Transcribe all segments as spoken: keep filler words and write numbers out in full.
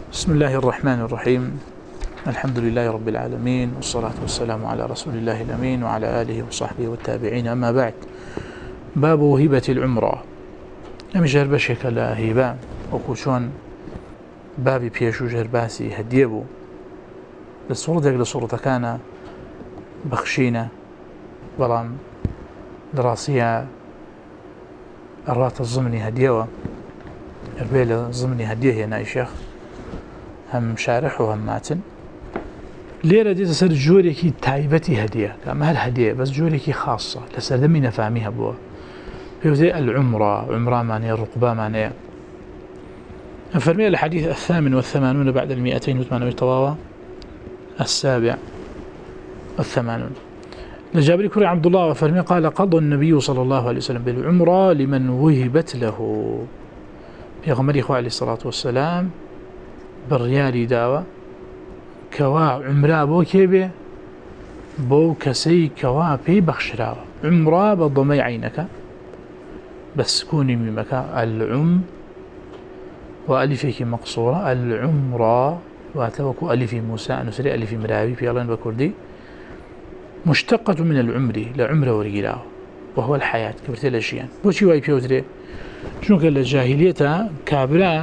بسم الله الرحمن الرحيم. الحمد لله رب العالمين، والصلاة والسلام على رسول الله الأمين وعلى آله وصحبه والتابعين. أما بعد، باب هبة العمرة. أم جربشك لا هبة وكوشون بابي بيشو جرباسي هديبو للصورة ديك لصورة كان بخشينة بلام دراسية الرات الضمني هديوة البيل الضمني هديه هنا شيخ هم شارح وهم ماتن ليرة دي تسر جوريكي تايبتي هدية كما هالهدية بس جوريكي خاصة لسر دمي نفهميها بوا في العمرة عمرة معنى الرقبة معنى فرمي الحديث الثامن والثمانون بعد المئتين وثمانوية طواوة السابع والثمانون لجابر كري عبد الله وفرمي قال قضى النبي صلى الله عليه وسلم بالعمرة لمن وهبت له بيغمري عليه الصلاة والسلام بالريالي داوة كوا عمرة بو كيبه بو كسي كوا بي بخشراوة عمرة بضمي عينك بس كوني ميمك العم وألفك مقصورة العمرة واتوكو ألف موسى نسري ألف مراوي في الله بكردي مشتقة من العمر لعمرة ورقلاوة وهو الحياة كبرت الأشياء بوشي واي بيوتري شنو قال الجاهلية كابرا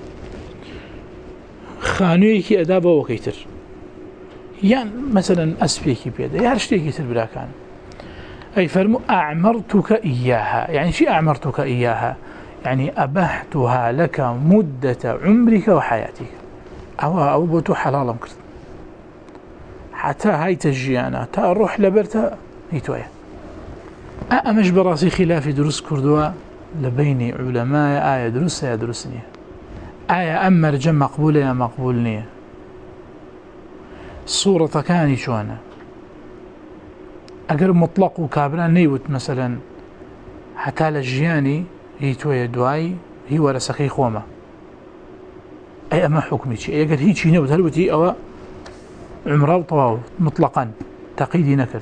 خانويكي أدابه وكيتر يعني مثلا أسفيكي بيده يارشتيكي تر كان أي فرمو أعمرتك إياها يعني شي أعمرتك إياها يعني أبحتها لك مدة عمرك وحياتك أو أو بوتو حلالا مكرت حتى هاي تجيانا تا أروح لبرتا هيتويا أمش براسي خلاف دروس كردوا لبين علماء آية دروس يا دروسني آية أما رجم مقبولة يا مقبولني الصورة كاني شوانا أقر مطلق وكابران نيوت مثلا حتى لجياني هي توي دواي هي ورسخي خوما أي أما حكمي شيء أي أقر هي شيء نيوت هلوتي أو عمره وطواو مطلقا تقيدي نكر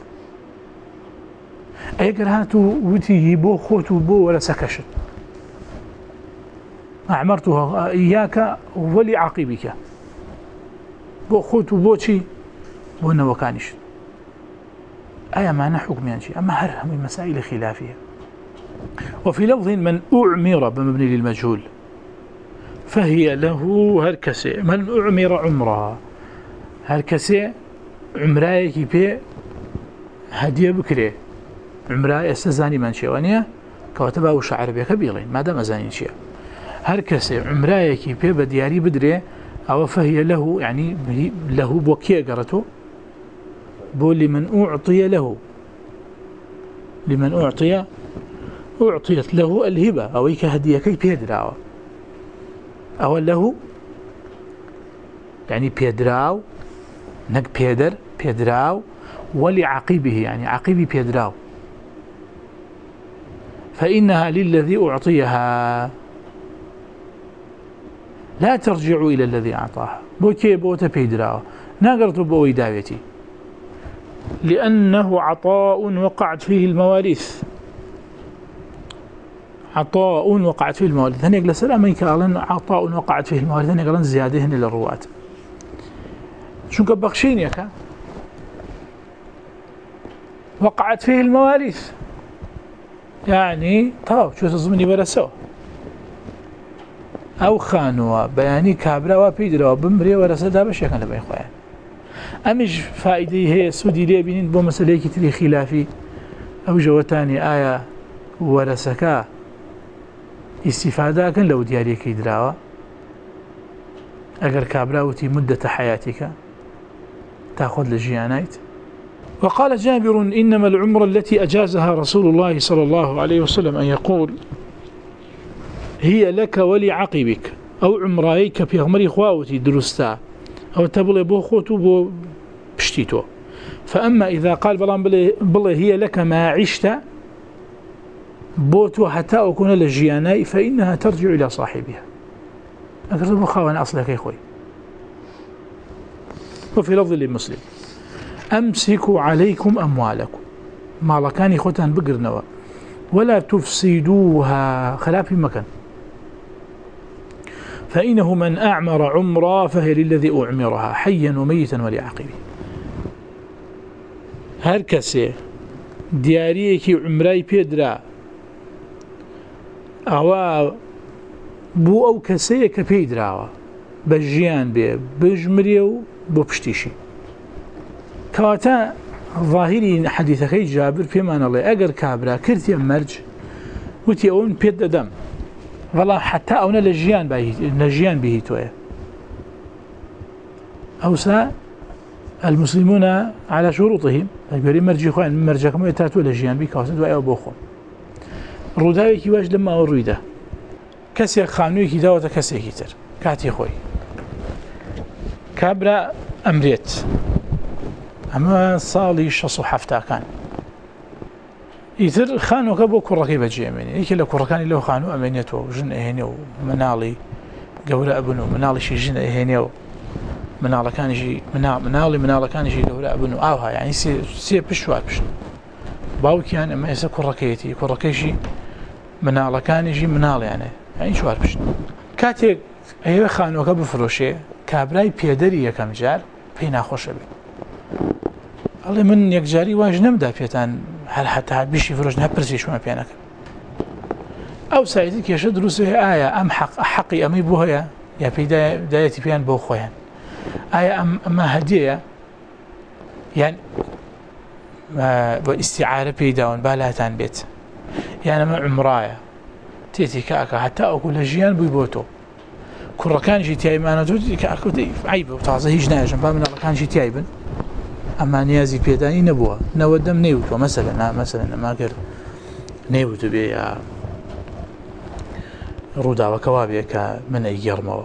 أي أقر هاتو وتي بو خوتو بو ورسكشت أعمرتها إياك ولعقبك بو خوتو بوشي بونا وكانش أي معنى حكم يعني شيء أما هر من مسائل خلافية. وفي لفظ من أعمر بمبني للمجهول فهي له هركسي من أعمر عمرها هركسي عمرايك بي هدية بكري عمراي استزاني من شيوانية كواتبا وشعر بيك بيلين ما دام أزاني شيء هركسي عمرايك بي بدياري بدري أو فهي له يعني له بوكيه قرته بو لمن أعطي له لمن أعطي أعطيت له الهبة أو إيك هدية كي بيدراو أو له يعني بيدراو نك بيدر بيدراو ولعقيبه يعني عقيبي بيدراو فإنها للذي أعطيها لا ترجع إلى الذي أعطاها بوكي بوتا بيدراو ناقرت بوي داويتي لأنه عطاء وقعت فيه المواريث عطاء وقعت فيه المواريث هنيك لسلام من قالن عطاء وقعت فيه المواريث هنيك قالن زيادة هنا للرواة شو كبخشين ياك وقعت فيه المواريث يعني طاو شو تظني برسو أو خانوا بياني كابرا وبيدرا وبمري ورسدا بشي كان لبين خويا أمش فائدة هي سودي لي بينين بو مسألة كتير خلافي أو جوتاني آية ورسكا استفادة كان لو دياري كيدراوا أجر كابراوتي مدة حياتك تأخذ لجيانات. وقال جابر إنما العمرة التي أجازها رسول الله صلى الله عليه وسلم أن يقول هي لك ولعقبك أو عمرايك في غمري خواوتي درستا أو تبلي بو خوتو بو بشتيتو. فأما إذا قال بلان بلي, بلي هي لك ما عشت بوتو حتى أكون لجياناي فإنها ترجع إلى صاحبها أكثر مخاوانا أصلك يا أخوي. وفي لفظ للمسلم أمسكوا عليكم أموالكم مالكاني خوتان بقرنوا ولا تفسدوها خلاف مكان فإنه من أعمر عمرا فهي للذي أعمرها حيا وميتا ولعقبه. هر كسي دیارەیەکی عمرای پێدرا ئەوە بۆ ئەو کەسەیە کە پێی دراوە بە ژیان بێ بژمرێ و بۆ پشتیشی. کەواتە ظاهری حەدیثەکەی جابر پێمانەڵێ ئەگەر کابرا کردیە مەرج وتی ئەوەن پێت دەدەم بەڵام حتا ئەوە لە ژیان لە ژیان بێهی تۆیە. ئەوسا المسلمون على شروطهم ئەگەری مەرجی خۆیان مەرجەکەمەوە تا تۆ لە ژیان بی کەواتە دوایەوە بۆ خۆم. ڕووداوێکی واش لەماوە ڕوویدا کەسێک خانوویەکی داوەتە کەسێکی تر کاتی خۆی کابرا ئەمرێت ئەمە ساڵی شەش و هەفتاکان ئیتر خانووەکە بۆ کوڕەکەی بەجێمێنێ یەکێ لە کوڕەکانی لەو خانوو ئەمێنێتەوە ژن ئەهێنێ و مناڵی گەورە ئەبن و مناڵیشی ژن ئەهێنێ و مناڵەکانیشی مناڵی مناڵەکانیشی گەورە ئەبن و ئاوها یعنی سێ پشت چوار پشت باوکیان ئەمە ئێستا کوڕەکەیەتی کوڕەکەیشی مناڵەکانیشی مناڵیانە یعنی چوار پشت. کاتێک ئەوێ خانووەکە بفرۆشێ کابرای پێدەری یەکەم جار پێی ناخۆشە بێت ئەڵێ من یەکجاری واژ نەمدا پێتان هەر هەتا بیشی فرۆش نەپرسیشمە پێ نەکەم. ئەو سایتی کێشە دروست ئایا ئەم حەقی ئەمەی بۆ هەیە یا پێی دایەتی پێیان بۆ خۆیان ئایا ئەمە هەدیەیە یان بۆ ئیستیعارە پێی داون با لاتان بێت یان ئەمە عمرایە تێتی کاکە هەتا ئەوکو لە ژیان بووی بۆ تۆ کوڕەکانیشی تایمانە تۆ عیبە و تازە هیچ ناژم با مناڵەکانیشی تای بن ئەمە نیازی پێدانی نەبووە نەوەدەم نەیوتوە مەسەلەن مەسەلەن ئەماگەر نەیوتو بێ یا ڕووداوەکەوا بێ کە من ئەیگەڕمەوە.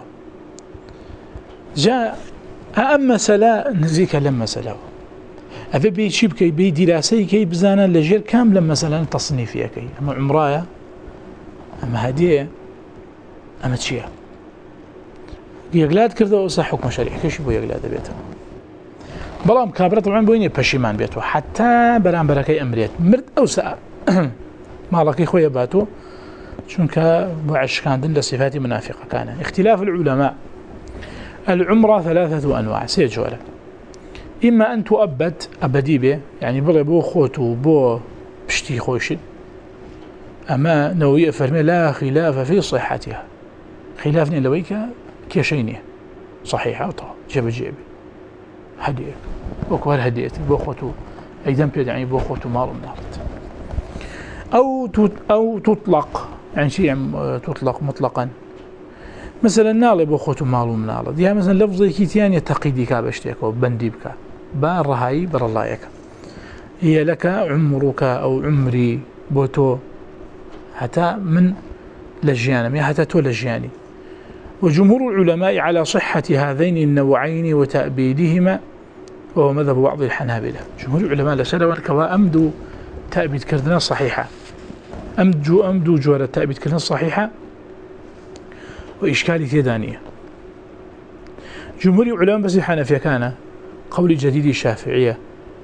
جا ئەم مەسەلە نزیکە لەم مەسەلەوە ئەبێ بێ چی بکەی بێ دیراسەیەکەی بزانە لەژێر کام لەم مەسەلەن تەصنیفیەکەی ئەمە عمرایە ئەمە هەدیەیە ئەمە چییە یەکلات کردەوە ئەوسا حکمە شەریعەکەشی بۆ یەکلا دەبێتەوە. بەڵام کابرا طبعاً بۆی نییە پەشیمان بێتەوە حتا بەرامبەرەکەی ئەمرێت مرد ئەوسا ماڵەکەی خۆیە باتۆ چونکە بۆ عشقاندن لە صفاتی منافقەکانە. اختلاف العلماء العمرة ثلاثة أنواع سێ جۆرە. إما أن تؤبد أبدي به يعني بڵێ بۆ خۆت و بۆ پشتی خۆشت ئەمە نەوەویە فەرمێ لا خلاف في صحتها خلاف نیە لەوەی کە کێشەی نییە صحیحە تەواو جێبەجێ بێ هەدیەک وەکو هەر هەدیەتی بۆ خۆت و ئەیدەم پێ دەعی بۆ خۆت و ماڵ و مناڵت. أو أو تطلق يعني شيء تطلق مطلقا مثلا ناڵێ بۆ خۆت و ماڵ و مناڵت یا مثلا لەفزێکی تیانە تەقیدی کا بە شتێکەوە بەندی بکە با ڕەهایی بەرەڵایەکە هي لك عمرك أو عمري بۆ تۆ هەتا من لە ژیانم یا هەتا تۆ لە ژیانی. وجمهور العلماء على صحة هذين النوعين وتأبيدهما وهو مذهب بعض الحنابلة. جمهور العلماء لسلوا كوا أمدوا تأبيد كردنا صحيحة أمدوا أمدوا جوار تأبيد كردنا صحيحة وإشكال ثانية. جمهور العلماء بس الحنفية كان قول جديد الشافعية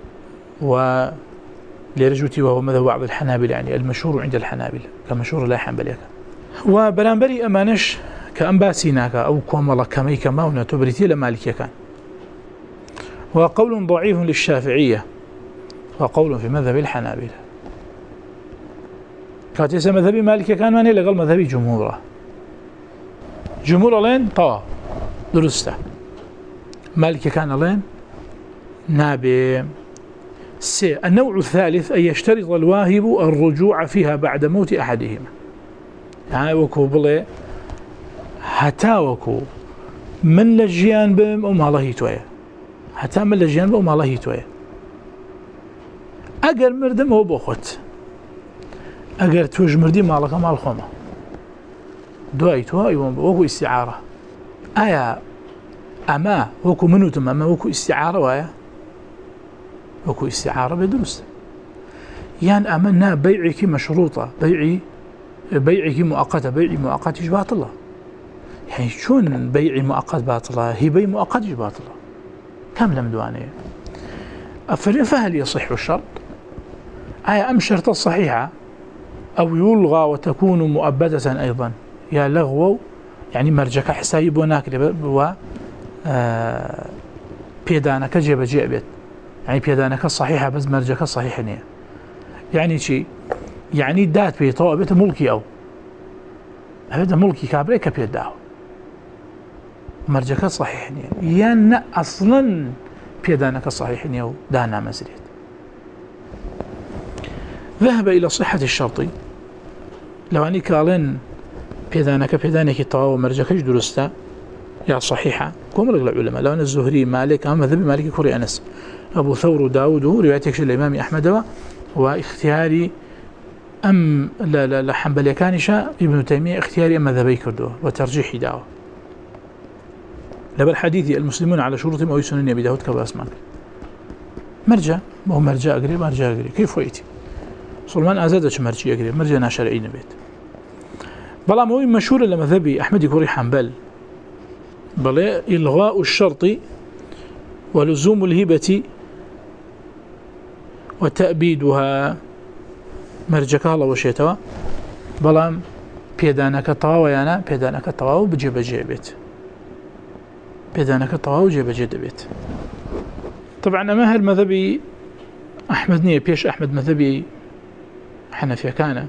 ولرجوتي وهو مذهب بعض الحنابلة يعني المشهور عند الحنابلة كمشهور لا حنبلية. وبرانبري أمانش كأنباسيناك أو كوملا كمي كماونا تبريتي لمالكية كان. وقول ضعيف للشافعية وقول في مذهب الحنابلة. كاتيس مذهبي مالكية كان ماني لقل مذهبي جمهوره جمهور لين طوا درسته مالكية كان لين نابي. سي النوع الثالث أن يشترط الواهب الرجوع فيها بعد موت أحدهما يعني وكو بلي هتا وكو من لجيان بم أو مالهي تويا هتا من لجيان بم أو مالهي تويا أجر مردم هو بخوت أجر توج مردي مالك مال خما دواي توي وكو استعارة آية أما وكو منوتم أما وكو استعارة ويا وكو استعارة بدرست يعني أمنا بيعك مشروطة بيعي بيعك مؤقتة بيعي مؤقت باطلة يعني شون بيعي مؤقت باطلة هي بيع مؤقت باطلة كم لم دوانية أفرين فهل يصح الشرط أي أم شرط الصحيحة أو يلغى وتكون مؤبدة أيضا يا لغو يعني مرجك حسابي بو ناكري و بيدانك جيب جيب بيت يعني بيدانك صحيحة بس مرجك صحيح نية يعني شي يعني دات بيطوع بيت ملكي أو هذا ملكي كابريكا بيداه مرجك صحيح نية يعني أصلا بيدانك صحيح نية دانا مزريت. ذهب إلى صحة الشرط لو أني قالن بيدانك بيدانك طواو مرجكش درستا يا صحيحة كم رجل العلماء لو أن الزهري مالك أما ذهب مالك كوري أنس أبو ثور وداود روايتك الإمام أحمد واختياري أم لا لا لا حنبلي كانشا ابن تيمية اختياري أما ذهبي كردوه وترجيحي دعوه لبل حديثي المسلمون على شروطهم أو يسنن أبي داود كباسمان مرجع ما هو مرجع أقري مرجع أقري كيف ويتي سلمان أزادش مرجع أقري مرجع ناشرعي نبيت بلا موي مشهور لما ذهبي أحمد كوري حنبل بل إلغاء الشرط ولزوم الهبة وتأبيدها مرجك الله وشيتوا بلام بيدانك طواو يانا بيدانك طواو بجيب جيبت بيدانك طواو جيب جيبت. طبعا ما هالمذهبي أحمد نية بيش أحمد مذهبي حنفية كان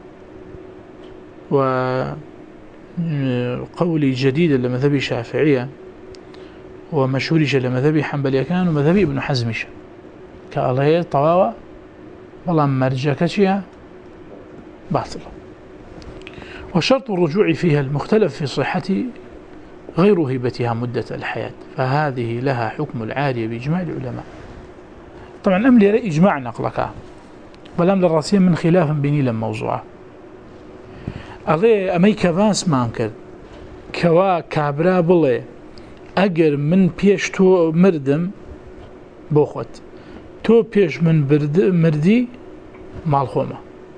وقولي جديد لمذهبي شافعية ومشهوري لمذهبي حنبلي كان ومذهبي ابن حزمش كالله طواوا بلام مرجكتها باطل. وشرط الرجوع فيها المختلف في صحة غير هبتها مدة الحياة فهذه لها حكم العارية بإجماع العلماء. طبعا أم لي إجماع نقلك بلام للراسية من خلاف بيني لما موضوعه الله أمي كباس مانكر كوا كابرا بلي أجر من بيش تو مردم بوخت تو بيش من برد مردي مال خوما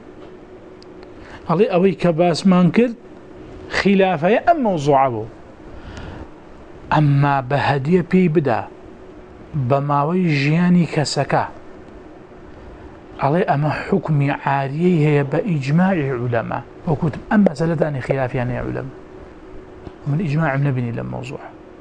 الله أوي كباس مانكر خلافة أم موضوعه بو أما بهدية بي بدا بماوي جياني كسكا علي أما حكم عارية هي بإجماع علماء وكتب أما زلداني خلاف يعني علماء من إجماع من بني للموضوع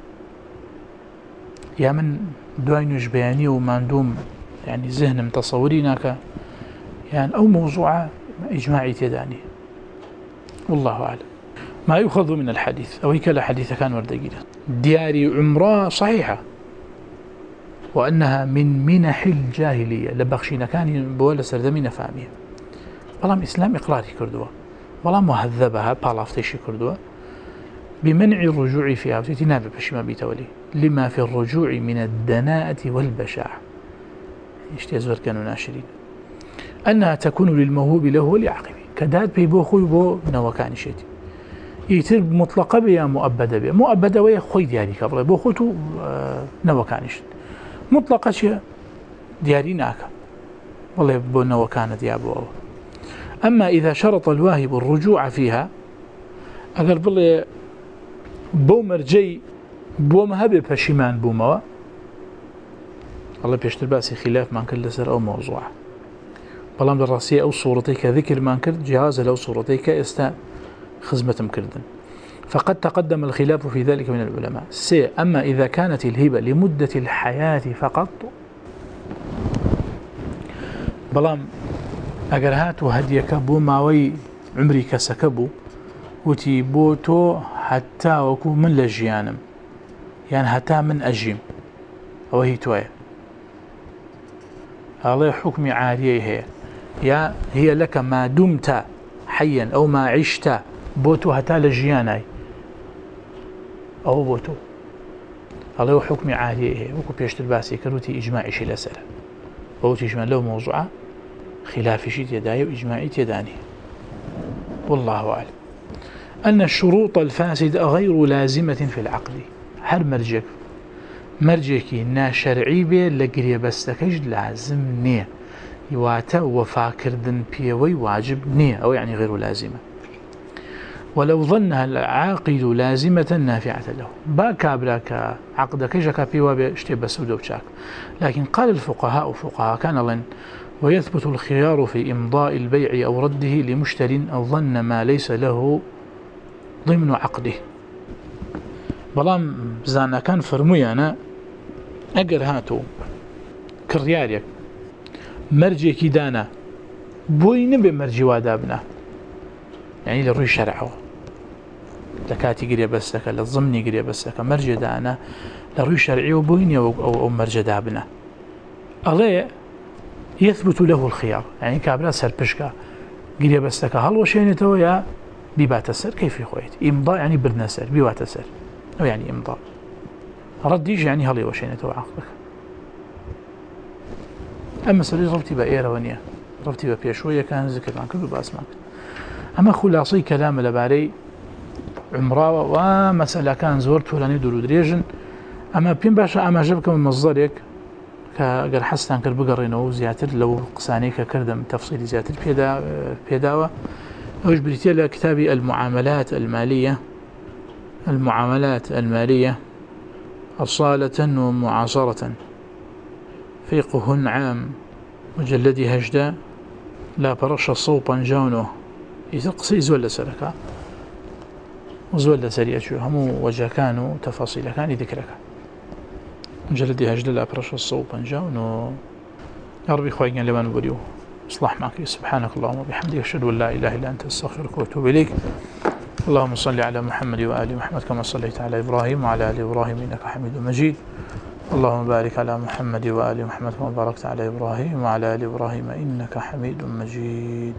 يا من دوينوش بياني وماندوم يعني ذهن متصورينك يعني أو موضوع إجماعي تداني والله أعلم. ما يؤخذ من الحديث أو هيك الحديث كان وردقينا دياري عمره صحيحة وأنها من منح الجاهلية لبخشينا كان بولا سردمين فامية والله إسلام إقراري كردوا والله مهذبها بالافتيشي كردوا بمنع الرجوع فيها وتتنابي بشي ما بيتولي لما في الرجوع من الدناءة والبشاعة اشتيازور كانوا ناشرين أنها تكون للموهوب له ولعقبه كداد بيبو خوي بو نوكاني شيتي يترب مطلقة بيا مؤبدة بيا مؤبدة ويا خوي دياري كبري بو خوتو آه نوكانيش مطلقة شيء دياري ناكا والله بو نوكانة ديابو. أما إذا شرط الواهب الرجوع فيها أقل بالله بو مرجي بو مهبه بشيمان بو موا الله بيشتر باسي خلاف ما كل سر أو موضوع بلام الراسية أو صورتي كذكر ما كرد جهاز لو صورتي كاستا خزمة مكردن فقد تقدم الخلاف في ذلك من العلماء. سي أما إذا كانت الهبة لمدة الحياة فقط بلام أجرهات وهديك بو ماوي عمري كسكبو وتي بوتو حتى وكو من لجيانم يعني حتى من أجيم أو هي توية هذا حكم عارية هي يا هي لك ما دمت حيا أو ما عشت بوتو حتى لجياناي أو بوتو هذا حكم عارية هي وكو بيشتر باسي كروتي إجماعي شي لسلا ووتي إجماع له موضوعة خلاف شي تداي وإجماعي تداني والله أعلم. أن الشروط الفاسدة غير لازمة في العقد هر مرجك مرجكي نا شرعي بي لقرية بستكش لازم نية يواتا وفاكردن بيوي واجب نية أو يعني غير لازمة ولو ظنها العاقد لازمة نافعة له باكا براكا عقدك جكا بيوا بيشتي بسودو بشاك. لكن قال الفقهاء فقهاء كان لن ويثبت الخيار في إمضاء البيع أو رده لمشتر ظن ما ليس له ضمن عقده بەڵام زاناکان فەرموویانە ئەگەر هاتوو کڕیارێک مەرجێکی دانا بۆی نەبێ مەرجی وادا بنا، یعنی لە ڕووی شەرعەوە لە کاتی گرێ بەستەکە لە زمنی گرێ بەستەکە مەرجێ دانا لە ڕووی شەرعیەوە بۆی نییە ئەو مەرجەدا بنا، ئەڵێ يثبت له الخيار، يعني كابرا سرپشكا گرێ بەستەکە هەڵوەشێنێتەوە یا بیباتە سەر کەیفی خۆیت. ئیمضا يعني برنە سەر بیواتە سەر، ئەو يعني ئیمضا. ڕەدیش يعني هەڵێوەشێنێتەوە عەقدەکە. ئەم مەسەلەی ڕەبتی بە ئێرەوە نییە، ڕەبتی بە پێشوەیەکان ذکرمان کرد و باسمان کرد. ئەمە خولاسەی کەلامە لەبارەی عومراوە و مەسەلەکان زۆر تۆرانەی دوور و درێژن. ئەمە پێم باشە ئاماژە بکەم مەزدەرێک کە ئەگەر حەستان کرد بگەڕێنەوە و زیاتر لەو قسانەی کە کردم تەفسیلی زیاتر پێداوە. ئەوش بریتە لە کتابی المعاملات المالية المعاملات المالية أصالة ومعاصرة فقه عام مجلد هجدة لا برش صوبا جاونه يتقصي زول سلكا وزول سريع شو هم وجه كانوا تفاصيل كان يذكرك مجلد هجدة لا برش صوبا جاونه يا ربي خوينا لما نقوليه اصلح معك. سبحانك اللهم وبحمدك أشهد أن لا إله إلا أنت أستغفرك وأتوب إليك. اللهم صل على محمد وآل محمد كما صليت على إبراهيم وعلى آل إبراهيم إنك حميد مجيد. اللهم بارك على محمد وآل محمد كما باركت على إبراهيم وعلى آل إبراهيم إنك حميد مجيد.